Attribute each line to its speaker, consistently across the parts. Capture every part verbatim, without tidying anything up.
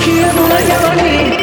Speaker 1: یکی یه دونه یمانی.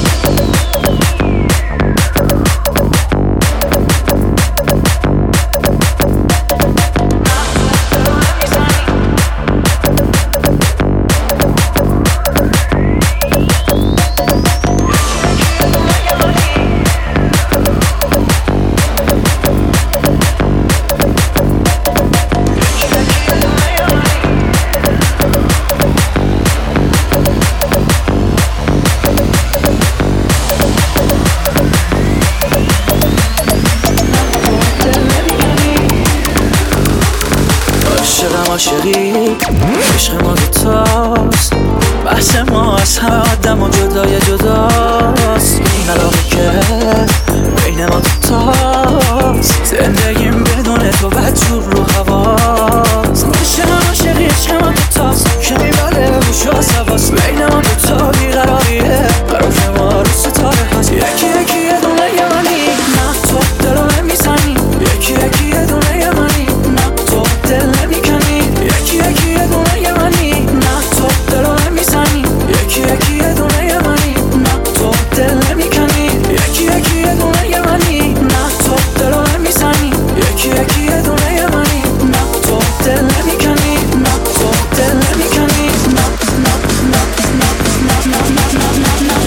Speaker 2: عاشقی عشق ما دوتاست، بحث ما از همه آدم و جدای جداست. این علاقه که بین ما دوتاست، زندگیم بدون تو بدجور رو هواست. عشق عاشقی عشق ما دوتاست که میبره روش و سواست. بین ما دوتا بیقراریه قرار که ما رو ستاره هست. یکی یکی یه دونه یمانی، نه تو دلو نمیزنی. یکی یکی یه دونه یمانی، نه تو دل نمیکنی. یکی یکی یه دونه یمانی، نه تو دلو نمیزنی. یکی یکی یه دونه یمانی، نه تو دل نمیکنی. یکی یکی یه دونه یمانی، نه تو دلو نمیزنی. یکی یکی یه دونه یمانی، نه تو دل نمیکنی. نه تو دل نمیکنی. نه نه نه نه نه نه نه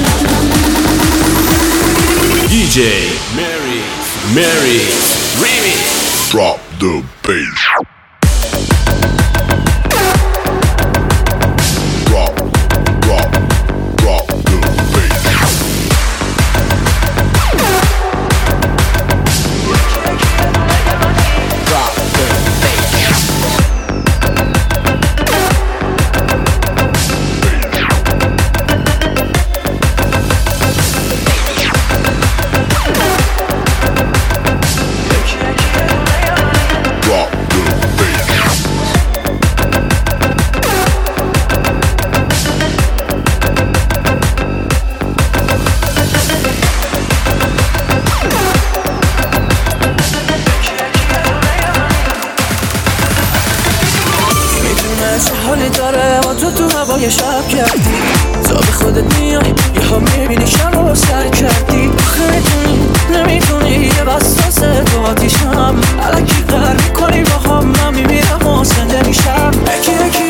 Speaker 2: نه.
Speaker 3: دی جی Mary Mary Remix.
Speaker 4: Drop the bass. Drop, drop, drop the bass. Drop the
Speaker 2: حالی داره با تو تو هوای شب کردی. تا به خودت میای یه ها میبینی شب رو سر کردی. آخه میتونی نمیتونی یه بساسه تو آتیشم. الکی قهر میکنی با هم من میمیرم و زنده میشم. یکی یکی